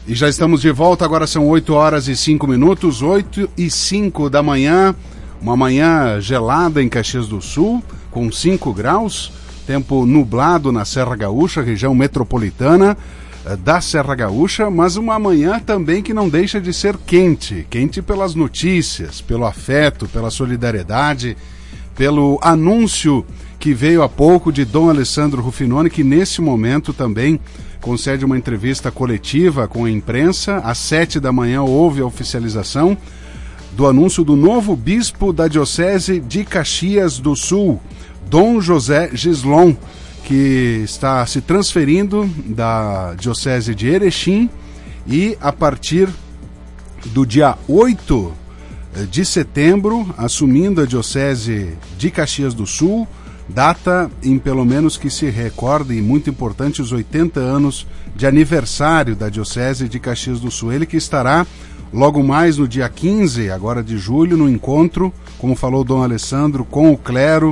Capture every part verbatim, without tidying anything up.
E já estamos de volta, agora são oito horas e cinco minutos, oito e cinco da manhã, uma manhã gelada em Caxias do Sul, com cinco graus, tempo nublado na Serra Gaúcha, região metropolitana da Serra Gaúcha, mas uma manhã também que não deixa de ser quente, quente pelas notícias, pelo afeto, pela solidariedade, pelo anúncio que veio há pouco de Dom Alessandro Rufinoni, que nesse momento também concede uma entrevista coletiva com a imprensa. Às sete da manhã houve a oficialização do anúncio do novo bispo da Diocese de Caxias do Sul, Dom José Gislon, que está se transferindo da Diocese de Erechim e a partir do dia oito de setembro, assumindo a Diocese de Caxias do Sul, data em pelo menos que se recorde, e muito importante, os oitenta anos de aniversário da Diocese de Caxias do Sul. Ele que estará logo mais no dia quinze, agora de julho, no encontro, como falou Dom Alessandro, com o clero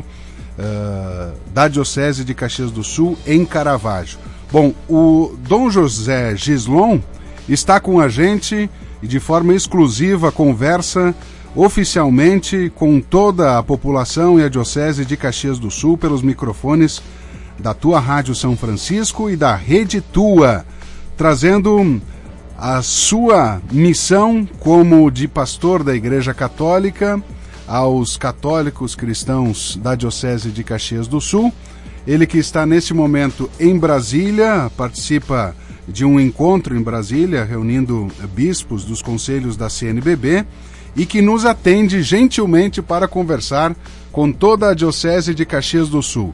uh, da Diocese de Caxias do Sul em Caravaggio. Bom, o Dom José Gislon está com a gente e de forma exclusiva conversa oficialmente com toda a população e a Diocese de Caxias do Sul pelos microfones da Tua Rádio São Francisco e da Rede Tua, trazendo a sua missão como de pastor da Igreja Católica aos católicos cristãos da Diocese de Caxias do Sul. Ele que está nesse momento em Brasília, participa de um encontro em Brasília, reunindo bispos dos conselhos da C N B B, e que nos atende gentilmente para conversar com toda a Diocese de Caxias do Sul.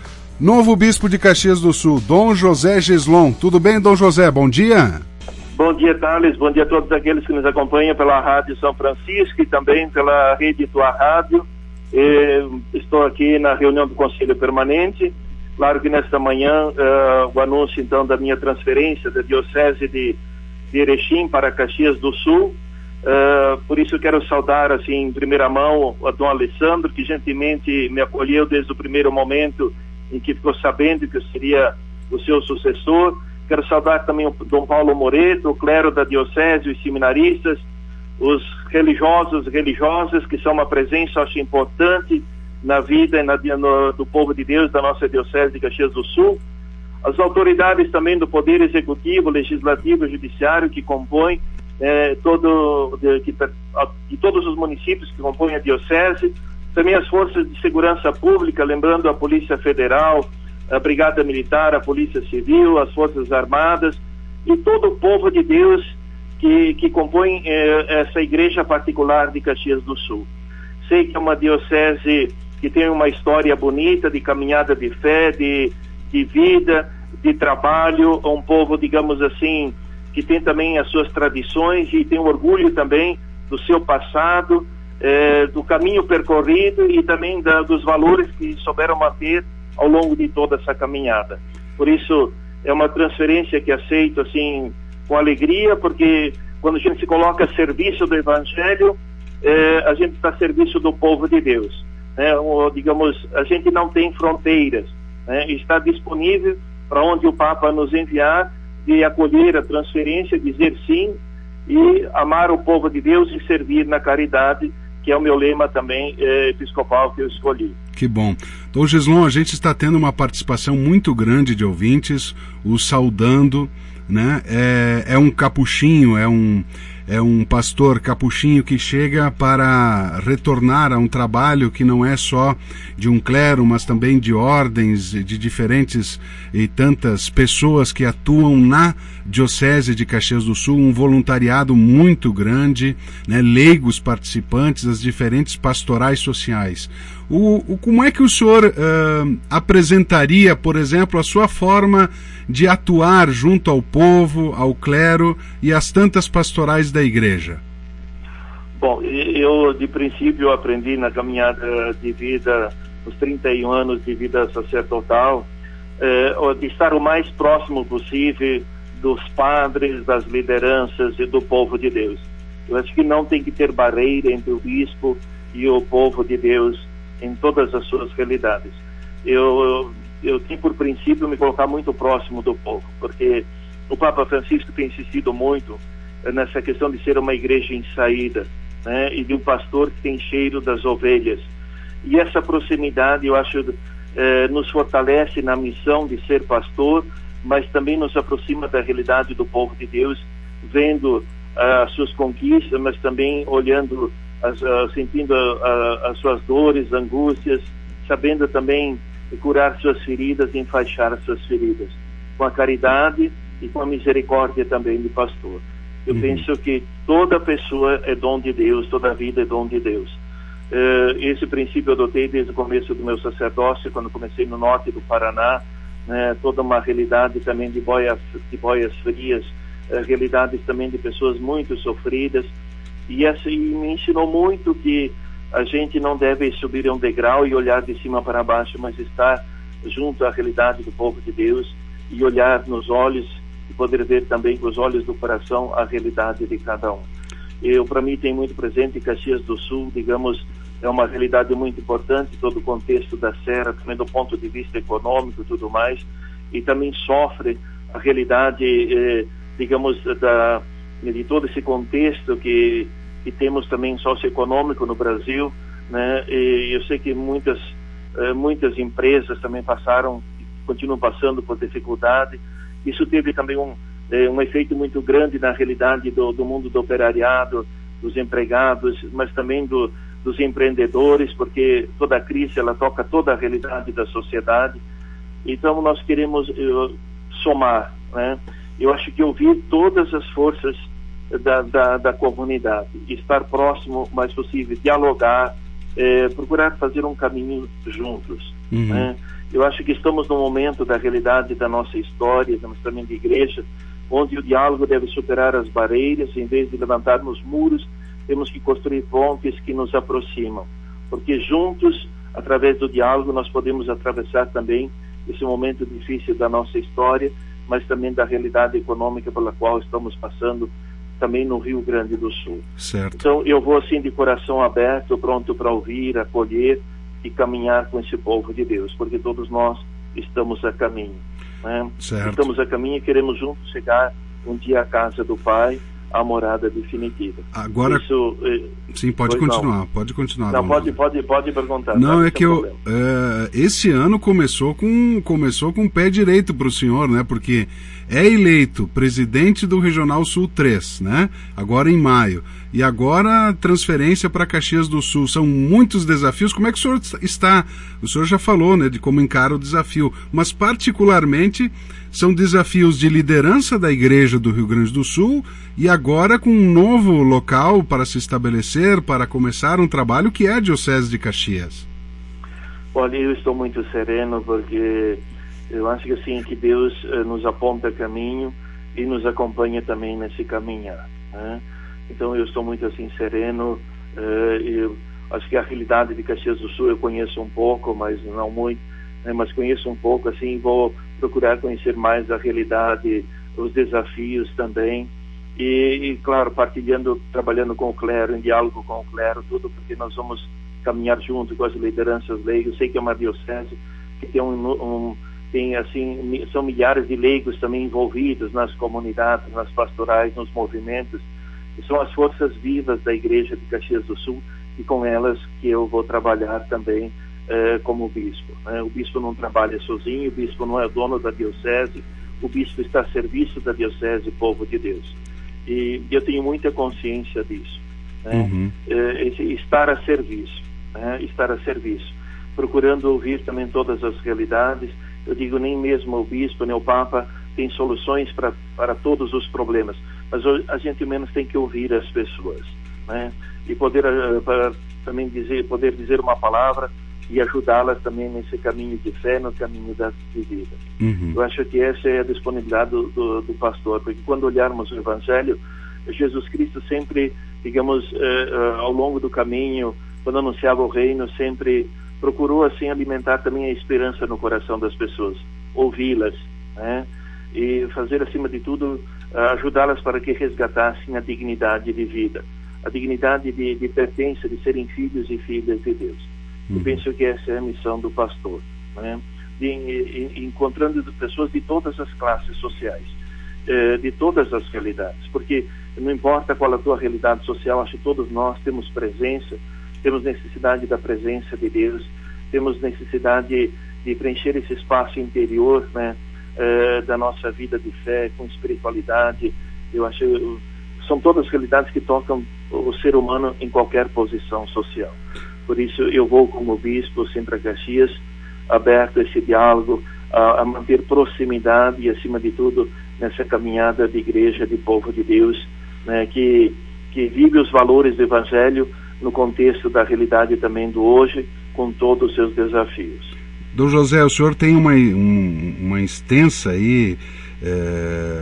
Novo Bispo de Caxias do Sul, Dom José Gislon. Tudo bem, Dom José? Bom dia. Bom dia, Thales. Bom dia a todos aqueles que nos acompanham pela Rádio São Francisco e também pela Rede Tua Rádio. Eu estou aqui na reunião do Conselho Permanente. Claro que nesta manhã uh, o anúncio, então, da minha transferência da Diocese de, de Erechim para Caxias do Sul. Uh, por isso eu quero saudar, assim, em primeira mão, o Dom Alessandro, que gentilmente me acolheu desde o primeiro momento em que ficou sabendo que eu seria o seu sucessor. Quero saudar também o Dom Paulo Moreto, o clero da Diocese, os seminaristas, os religiosos e religiosas, que são uma presença, acho, importante na vida e na, no, do povo de Deus da nossa Diocese de Caxias do Sul. As autoridades também do Poder Executivo, Legislativo e Judiciário que compõem É, todo, de, de, de todos os municípios que compõem a Diocese, também as forças de segurança pública, lembrando a Polícia Federal, a Brigada Militar, a Polícia Civil, as Forças Armadas e todo o povo de Deus que, que compõe eh, essa igreja particular de Caxias do Sul. Sei que é uma diocese que tem uma história bonita de caminhada de fé, de, de vida, de trabalho, um povo, digamos assim, que tem também as suas tradições e tem orgulho também do seu passado, eh, do caminho percorrido e também da, dos valores que souberam manter ao longo de toda essa caminhada. Por isso, é uma transferência que aceito, assim, com alegria, porque quando a gente se coloca a serviço do Evangelho, eh, a gente está a serviço do povo de Deus. Né? Ou, digamos, a gente não tem fronteiras, né? Está disponível para onde o Papa nos enviar, de acolher a transferência, dizer sim e amar o povo de Deus e servir na caridade, que é o meu lema também eh, episcopal que eu escolhi. Que bom. Dom Gislon, a gente está tendo uma participação muito grande de ouvintes, o saudando, né? É, é um capuchinho, é um, é um pastor capuchinho que chega para retornar a um trabalho que não é só de um clero, mas também de ordens, de diferentes e tantas pessoas que atuam na Diocese de Caxias do Sul, um voluntariado muito grande, né? Leigos participantes das diferentes pastorais sociais. O, o, como é que o senhor uh, apresentaria, por exemplo, a sua forma de atuar junto ao povo, ao clero e às tantas pastorais da igreja? Bom, eu de princípio aprendi na caminhada de vida, os trinta e um anos de vida sacerdotal, eh, de estar o mais próximo possível dos padres, das lideranças e do povo de Deus. Eu acho que não tem que ter barreira entre o bispo e o povo de Deus em todas as suas realidades. Eu, eu, eu tenho por princípio me colocar muito próximo do povo, porque o Papa Francisco tem insistido muito nessa questão de ser uma igreja em saída, né, e de um pastor que tem cheiro das ovelhas. E essa proximidade, eu acho, eh, nos fortalece na missão de ser pastor, mas também nos aproxima da realidade do povo de Deus, vendo uh, as suas conquistas, mas também olhando, as, uh, sentindo uh, uh, as suas dores, angústias, sabendo também curar suas feridas e enfaixar as suas feridas, com a caridade e com a misericórdia também do pastor. Eu uhum. penso que toda pessoa é dom de Deus, toda vida é dom de Deus. Uh, esse princípio eu adotei desde o começo do meu sacerdócio, quando comecei no norte do Paraná, né, toda uma realidade também de boias, de boias frias, uh, realidades também de pessoas muito sofridas, e, essa, e me ensinou muito que a gente não deve subir um degrau e olhar de cima para baixo, mas estar junto à realidade do povo de Deus e olhar nos olhos e poder ver também com os olhos do coração a realidade de cada um. Eu, para mim, tem muito presente Caxias do Sul, digamos, é uma realidade muito importante, todo o contexto da Serra, também do ponto de vista econômico e tudo mais, e também sofre a realidade, eh, digamos, da, de todo esse contexto que, que temos também socioeconômico no Brasil, né? E eu sei que muitas, eh, muitas empresas também passaram, continuam passando por dificuldade. Isso teve também um, eh, um efeito muito grande na realidade do, do mundo do operariado, dos empregados, mas também do, dos empreendedores, porque toda a crise ela toca toda a realidade da sociedade. Então nós queremos uh, somar, né? Eu acho que ouvir todas as forças da, da, da comunidade, estar próximo o mais possível, dialogar, eh, procurar fazer um caminho juntos, uhum. né? Eu acho que estamos num momento da realidade da nossa história, mas também de igreja, onde o diálogo deve superar as barreiras, em vez de levantarmos muros, temos que construir pontes que nos aproximam, porque juntos, através do diálogo, nós podemos atravessar também esse momento difícil da nossa história, mas também da realidade econômica pela qual estamos passando também no Rio Grande do Sul. Certo. Então eu vou assim de coração aberto, pronto para ouvir, acolher e caminhar com esse povo de Deus, porque todos nós estamos a caminho, né? Certo. Estamos a caminho e queremos juntos chegar um dia à casa do Pai, a morada definitiva. Agora, Isso, eh, sim, pode continuar, não. pode continuar. Não, pode, pode, pode perguntar. Não, tá? é que eu, é, esse ano começou com, começou com o pé direito para o senhor, né? Porque é eleito presidente do Regional Sul três, né? Agora em maio. E agora transferência para Caxias do Sul. São muitos desafios. Como é que o senhor está? O senhor já falou, né, de como encara o desafio, mas particularmente são desafios de liderança da Igreja do Rio Grande do Sul e agora com um novo local para se estabelecer, para começar um trabalho que é a Diocese de Caxias. Olha, eu estou muito sereno porque eu acho que assim que Deus eh, nos aponta caminho e nos acompanha também nesse caminhar, né? Então eu estou muito assim sereno. Eh, eu acho que a realidade de Caxias do Sul eu conheço um pouco, mas não muito, né? Mas conheço um pouco assim, vou procurar conhecer mais a realidade, os desafios também e, e claro, partilhando, trabalhando com o clero, em diálogo com o clero, tudo, porque nós vamos caminhar junto com as lideranças leigos. Eu sei que é uma diocese que tem um, um tem assim, são milhares de leigos também envolvidos nas comunidades, nas pastorais, nos movimentos, e são as forças vivas da Igreja de Caxias do Sul, e com elas que eu vou trabalhar também eh, como bispo, né? O bispo não trabalha sozinho, o bispo não é dono da diocese, o bispo está a serviço da diocese, povo de Deus, e eu tenho muita consciência disso, né? Uhum. Eh, esse, estar a serviço, né? Estar a serviço, procurando ouvir também todas as realidades. Eu digo, nem mesmo o bispo, nem o Papa tem soluções para para todos os problemas, mas a gente menos tem que ouvir as pessoas, né? E poder uh, para também dizer, poder dizer uma palavra e ajudá-las também nesse caminho de fé, no caminho da vida. Uhum. Eu acho que essa é a disponibilidade do, do, do pastor, porque quando olharmos o Evangelho, Jesus Cristo sempre, digamos, uh, uh, ao longo do caminho, quando anunciava o reino, sempre procurou assim alimentar também a esperança no coração das pessoas, ouvi-las, né? E fazer acima de tudo, ajudá-las para que resgatassem a dignidade de vida, a dignidade de, de pertença, de serem filhos e filhas de Deus. Uhum. Eu penso que essa é a missão do pastor, né? De, de, encontrando pessoas de todas as classes sociais. eh, de todas as realidades, porque não importa qual a tua realidade social, acho que todos nós temos presença, temos necessidade da presença de Deus, temos necessidade de, de preencher esse espaço interior, né, eh, da nossa vida de fé, com espiritualidade. Eu acho são todas realidades que tocam o ser humano em qualquer posição social. Por isso eu vou como bispo sempre a Caxias, aberto a esse diálogo, a, a manter proximidade e, acima de tudo, nessa caminhada de igreja, de povo de Deus, né, que, que vive os valores do Evangelho no contexto da realidade também do hoje, com todos os seus desafios. Dom José, o senhor tem uma, um, uma extensa aí, é,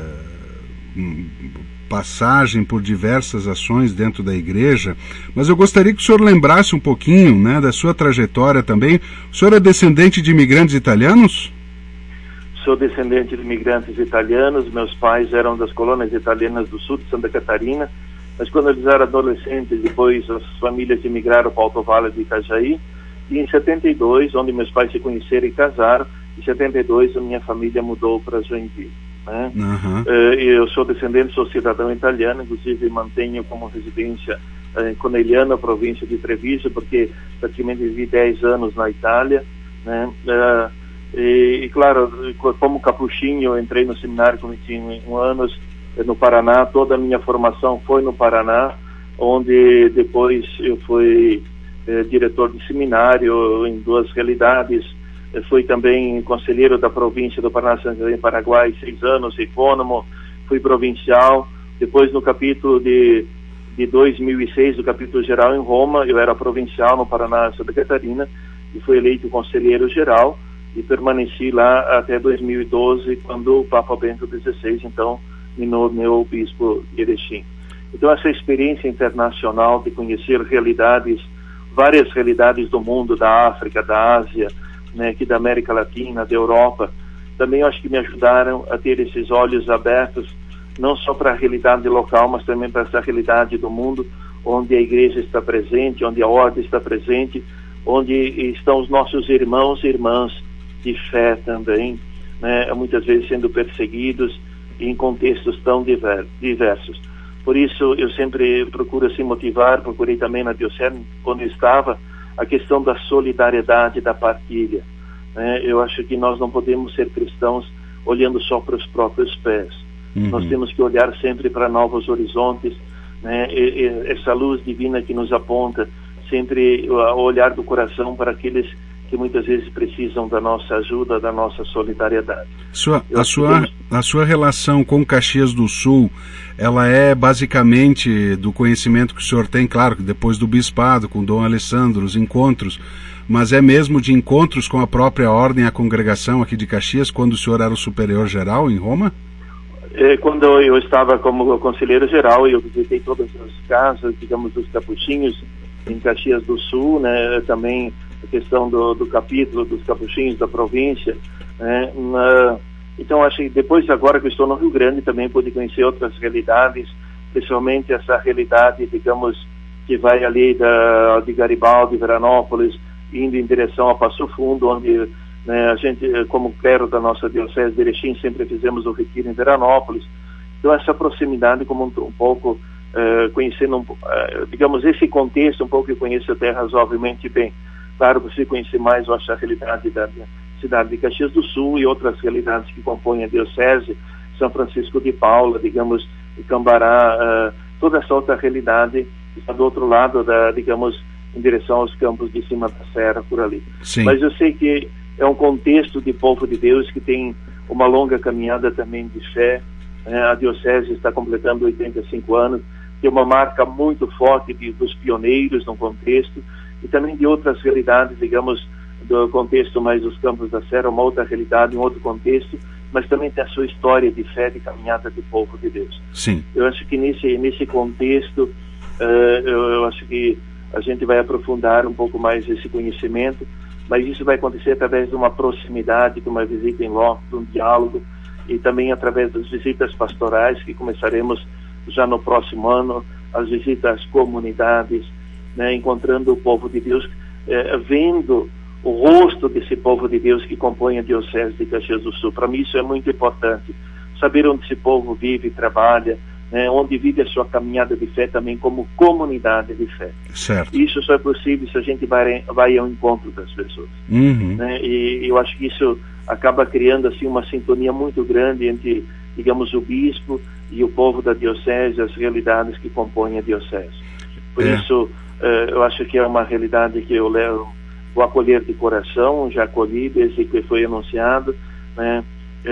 passagem por diversas ações dentro da igreja, mas eu gostaria que o senhor lembrasse um pouquinho, né, da sua trajetória também. O senhor é descendente de imigrantes italianos? Sou descendente de imigrantes italianos, meus pais eram das colônias italianas do sul de Santa Catarina, mas quando eles eram adolescentes, depois as famílias emigraram para o Alto Vale de Itajaí, e em setenta e dois, onde meus pais se conheceram e casaram, em setenta e dois a minha família mudou para Joinville. Né? Uhum. Uh, eu sou descendente, sou cidadão italiano, inclusive mantenho como residência uh, em Conegliano, província de Treviso, porque praticamente vivi dez anos na Itália, né? Uh, e, e claro, como capuchinho, eu entrei no seminário com vinte e um anos no Paraná. Toda a minha formação foi no Paraná, onde depois eu fui uh, diretor de seminário em duas realidades. Fui também conselheiro da província do Paraná, em Paraguai, seis anos, epônimo, fui provincial. Depois, no capítulo de, de dois mil e seis, do capítulo geral em Roma, eu era provincial no Paraná, Santa Catarina, e fui eleito conselheiro geral, e permaneci lá até dois mil e doze, quando o Papa Bento dezesseis, então, me nomeou bispo de Erechim. Então, essa experiência internacional de conhecer realidades, várias realidades do mundo, da África, da Ásia, né, aqui da América Latina, da Europa, também eu acho que me ajudaram a ter esses olhos abertos, não só para a realidade local, mas também para essa realidade do mundo, onde a igreja está presente, onde a ordem está presente, onde estão os nossos irmãos e irmãs de fé também, né, muitas vezes sendo perseguidos em contextos tão diversos. Por isso eu sempre procuro assim motivar, procurei também na diocese, quando eu estava, a questão da solidariedade, da partilha. Né? Eu acho que nós não podemos ser cristãos olhando só para os próprios pés. Uhum. Nós temos que olhar sempre para novos horizontes, né? e, e, essa luz divina que nos aponta, sempre o olhar do coração para aqueles que muitas vezes precisam da nossa ajuda, da nossa solidariedade. Sua, a, sua, temos... a sua relação com Caxias do Sul, ela é basicamente do conhecimento que o senhor tem, claro, depois do bispado, com Dom Alessandro, os encontros, mas é mesmo de encontros com a própria ordem, a congregação aqui de Caxias, quando o senhor era o superior geral em Roma? É, quando eu estava como conselheiro geral, eu visitei todas as casas, digamos, dos capuchinhos em Caxias do Sul, né, também a questão do, do capítulo dos capuchinhos da província, né, na, então acho que depois, agora que eu estou no Rio Grande, também pude conhecer outras realidades, principalmente essa realidade, digamos, que vai ali da, de Garibaldi, Veranópolis, indo em direção a Passo Fundo, onde, né, a gente, como clero da nossa diocese de Erechim, sempre fizemos o retiro em Veranópolis. Então essa proximidade, como um, um pouco, uh, conhecendo, um, uh, digamos, esse contexto, um pouco que conheço até razoavelmente bem. Claro, você conhecer mais, eu acho, a realidade da cidade de Caxias do Sul e outras realidades que compõem a diocese, São Francisco de Paula, digamos, Cambará, uh, toda essa outra realidade está do outro lado, da, digamos, em direção aos campos de cima da serra, por ali. Sim. Mas eu sei que é um contexto de povo de Deus que tem uma longa caminhada também de fé, né? A diocese está completando oitenta e cinco anos, tem uma marca muito forte de, dos pioneiros no contexto, e também de outras realidades, digamos, do contexto mais dos campos da serra, uma outra realidade, um outro contexto, mas também tem a sua história de fé, de caminhada de povo de Deus. Sim. Eu acho que nesse, nesse contexto, uh, eu, eu acho que a gente vai aprofundar um pouco mais esse conhecimento, mas isso vai acontecer através de uma proximidade, de uma visita em loco, de um diálogo, e também através das visitas pastorais, que começaremos já no próximo ano, as visitas às comunidades, né, encontrando o povo de Deus, eh, vendo o rosto desse povo de Deus que compõe a diocese de Caxias do Sul. Para mim isso é muito importante. saber onde esse povo vive e trabalha, né, onde vive a sua caminhada de fé também como comunidade de fé. Certo. Isso só é possível se a gente vai, vai ao encontro das pessoas. Uhum. Né, e eu acho que isso acaba criando assim uma sintonia muito grande entre, digamos, o bispo e o povo da diocese, as realidades que compõem a diocese. Por é. isso, uh, eu acho que é uma realidade que eu levo, vou acolher de coração, já acolhi desde que foi anunciado, né?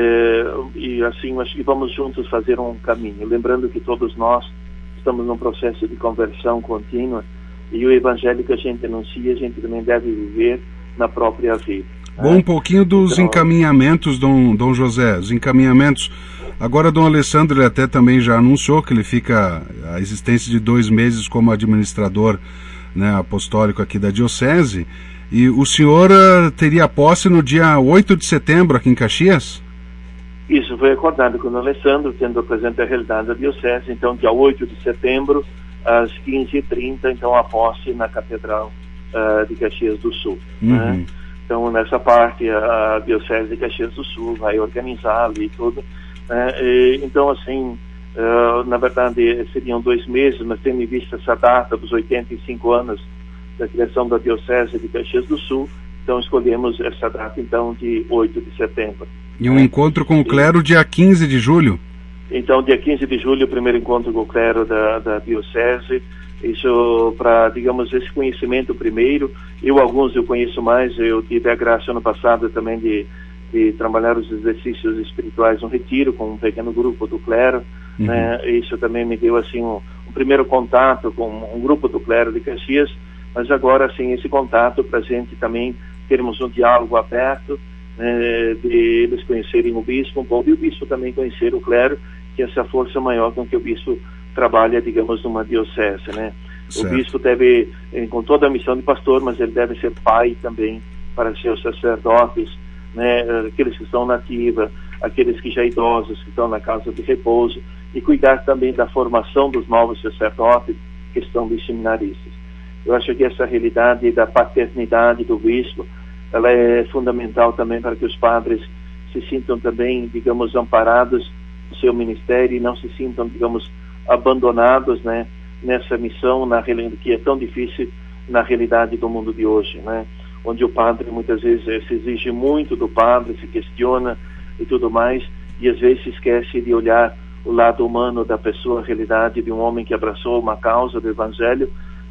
Uh, e assim, acho que vamos juntos fazer um caminho, lembrando que todos nós estamos num processo de conversão contínua, e o evangelho que a gente anuncia, a gente também deve viver na própria vida. Bom, um pouquinho dos então, encaminhamentos, Dom, Dom José, os encaminhamentos. Agora, Dom Alessandro, ele até também já anunciou que ele fica a existência de dois meses como administrador, né, apostólico aqui da diocese, e o senhor uh, teria posse no dia oito de setembro aqui em Caxias? Isso foi acordado com o Alessandro, tendo presente a realidade da diocese. Então, dia oito de setembro, às quinze e trinta, então a posse na Catedral uh, de Caxias do Sul. Uhum. Né? Então, nessa parte, a, a Diocese de Caxias do Sul vai organizar ali tudo. Né? E, então, assim, uh, na verdade, seriam dois meses, mas tendo em vista essa data dos oitenta e cinco anos da criação da Diocese de Caxias do Sul, então escolhemos essa data, então, de oito de setembro. E um encontro com o clero dia quinze de julho? Então, dia quinze de julho, o primeiro encontro com o clero da, da Diocese, isso para, digamos, esse conhecimento primeiro. Eu, alguns eu conheço mais, eu tive a graça ano passado também de, de trabalhar os exercícios espirituais no retiro com um pequeno grupo do clero, uhum. né? Isso também me deu, assim, um, um primeiro contato com um grupo do clero de Caxias, mas agora, assim, esse contato para a gente também termos um diálogo aberto, né, de eles conhecerem o bispo um pouco, e o bispo também conhecer o clero, que é essa força maior com que o bispo trabalha, digamos, numa diocese, né? Certo. O bispo deve, com toda a missão de pastor, mas ele deve ser pai também para seus sacerdotes, né? Aqueles que estão na ativa, aqueles que já idosos, que estão na casa de repouso, e cuidar também da formação dos novos sacerdotes que estão de seminaristas. Eu acho que essa realidade da paternidade do bispo, ela é fundamental também para que os padres se sintam também, digamos, amparados no seu ministério e não se sintam, digamos, abandonados, né, nessa missão na que é tão difícil na realidade do mundo de hoje, né, onde o padre muitas vezes se exige muito do padre, se questiona e tudo mais, e às vezes se esquece de olhar o lado humano da pessoa, a realidade de um homem que abraçou uma causa do evangelho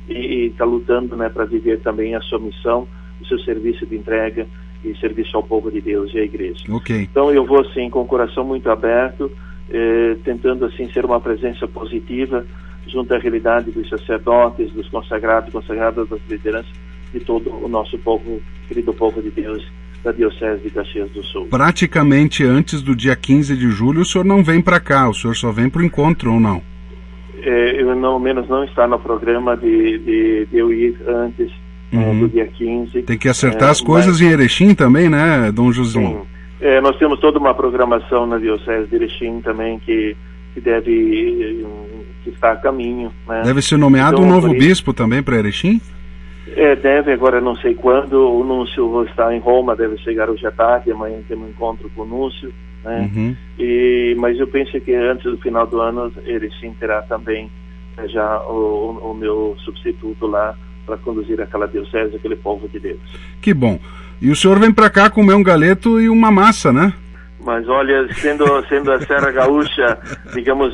e está lutando, né, para viver também a sua missão, o seu serviço de entrega e serviço ao povo de Deus e à igreja. Okay. Então eu vou assim com o coração muito aberto, eh, tentando assim ser uma presença positiva junto à realidade dos sacerdotes, dos consagrados, consagradas, das lideranças de todo o nosso povo, querido povo de Deus, da Diocese de Caxias do Sul. Praticamente antes do dia quinze de julho o senhor não vem para cá, o senhor só vem para o encontro ou não? É, eu não menos não está no programa de, de, de eu ir antes uhum. é, do dia quinze. Tem que acertar é, as coisas mas, em Erechim também, né, Dom José? Sim. É, nós temos toda uma programação na Diocese de Erechim também que, que deve que está a caminho. Né? Deve ser nomeado então, um novo bispo também para Erechim? É, deve, agora não sei quando, o Núncio está em Roma, deve chegar hoje à tarde, amanhã tem um encontro com o Núncio, né? Uhum. E, mas eu penso que antes do final do ano ele sim terá também é, já o, o meu substituto lá para conduzir aquela diocese, aquele povo de Deus. Que bom. E o senhor vem para cá comer um galeto e uma massa, né? Mas olha, sendo, sendo a Serra Gaúcha, digamos,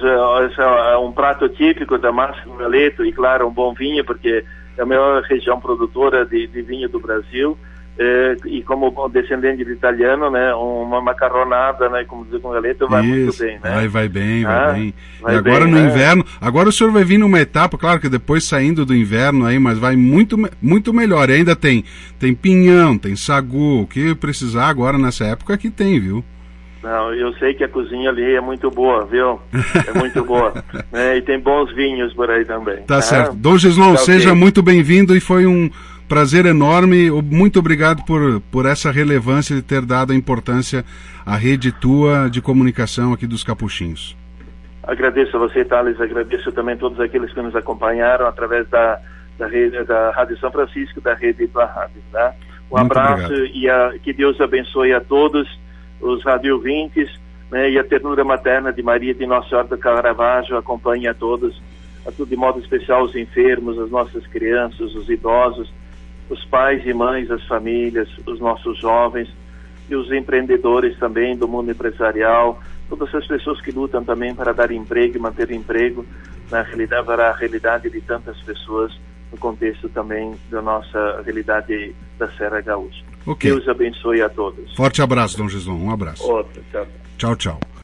é um prato típico da massa com galeto e, claro, um bom vinho, porque é a maior região produtora de, de vinho do Brasil, é, e como descendente de italiano, né, uma macarronada, né, como dizer, com galeto vai Isso, muito bem, né? Vai, vai bem, vai ah, bem. Vai e agora bem, no né? inverno, agora o senhor vai vir numa etapa, claro que depois saindo do inverno aí, mas vai muito, muito melhor. E ainda tem, tem pinhão, tem sagu, o que precisar agora nessa época que tem, viu? Não, eu sei que a cozinha ali é muito boa, viu? É muito boa. Né? E tem bons vinhos por aí também. Tá ah, certo. Dom Gislon, tá seja okay. muito bem-vindo e foi um prazer enorme. Muito obrigado por, por essa relevância de ter dado a importância à rede tua de comunicação aqui dos Capuchinhos. Agradeço a você, Thales. Agradeço também a todos aqueles que nos acompanharam através da, da, rede, da Rádio São Francisco, da rede da Rádio. Tá? Um muito abraço obrigado. E a, que Deus abençoe a todos os rádio ouvintes, né, e a ternura materna de Maria de Nossa Senhora do Caravaggio acompanhe a todos, a tudo de modo especial os enfermos, as nossas crianças, os idosos, os pais e mães, as famílias, os nossos jovens e os empreendedores também do mundo empresarial, todas as pessoas que lutam também para dar emprego e manter emprego na realidade, para a realidade de tantas pessoas no contexto também da nossa realidade da Serra Gaúcha. Okay. Deus abençoe a todos. Forte abraço, Dom Gislon. Um abraço. Outro, tchau. Tchau, tchau.